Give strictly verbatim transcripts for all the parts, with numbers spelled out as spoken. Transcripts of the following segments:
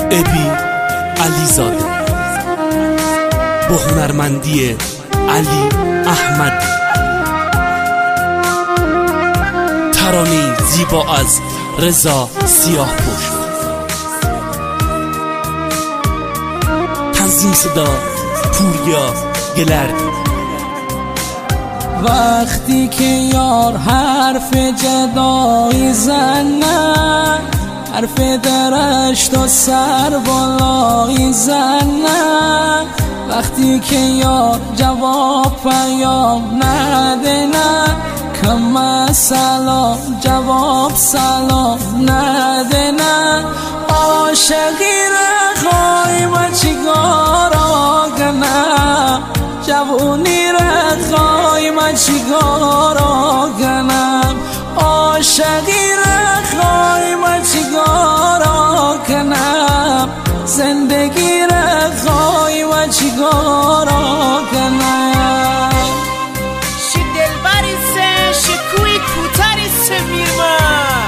ابی علیزاده با هنرمندی علی احمد، ترانه زیبا از رضا سیاهپوش، تنظیم صدا پوریا گلرد. وقتی که یار حرف جدایی زنه، حرف درشت و سر بالایی زنه، وقتی که یار جواب پیام نده نه، کم سلام جواب سلام نده نه، عاشقی رخوای و چیکارا کنم، جوونی رخوای و چیکارا کنم، عاشقی رخوای و چیکارا کنم، زندگی رخوای و چیکارا کنم. شی دلبری سه شکوی کوتری سه میرما،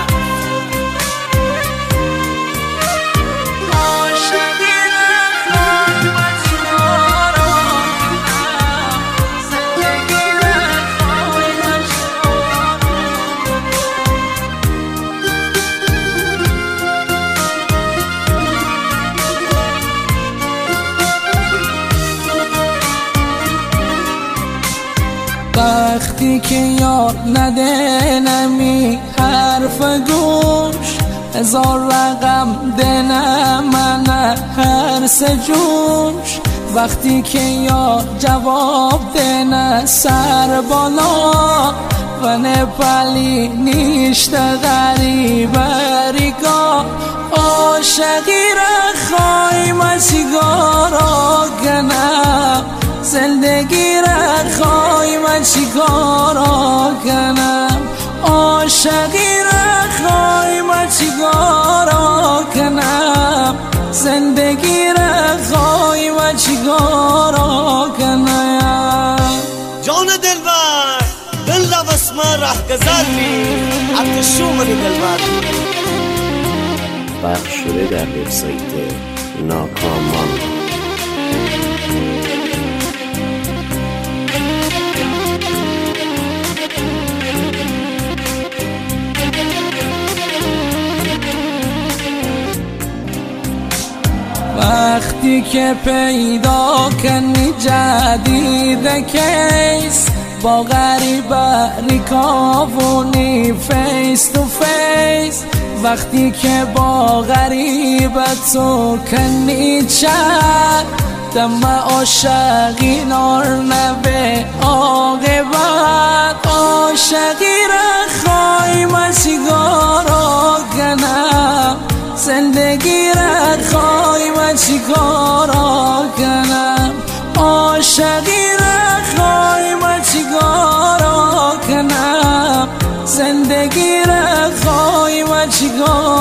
عاشقی رخوای و چیکارا کنم، زندگی رخوای و چیکارا وقتی که یار نده نمی حرف گوش، هزار رقم دنه من هر سه جوش، وقتی که یار جواب دنه سر بالا و نپلی نیشت غریب ریگا، عاشقی رخوای و چیکارا کنم، زندگی رخوای و چیکارا کنم، عاشقی رخوای و چیکارا کنم، زندگی رخوای و چیکارا کنم. جان دلبر دل لبس من ره گذری عطشو من دلبر پخش شده در وبسایت ناکامان. وقتی که پیدا کنی جدید کیس، با غریبه ریکاونی فیس تو فیس، وقتی که با غریبه تو کنی چند، دم عاشقی نار نبه عاقبت، عاشقی رخوای و چیکارا کنم، زندگی رخوای و چیکارا کنم، عاشقی رخوای و چیکارا کنم، زندگی رخوای و چیکارا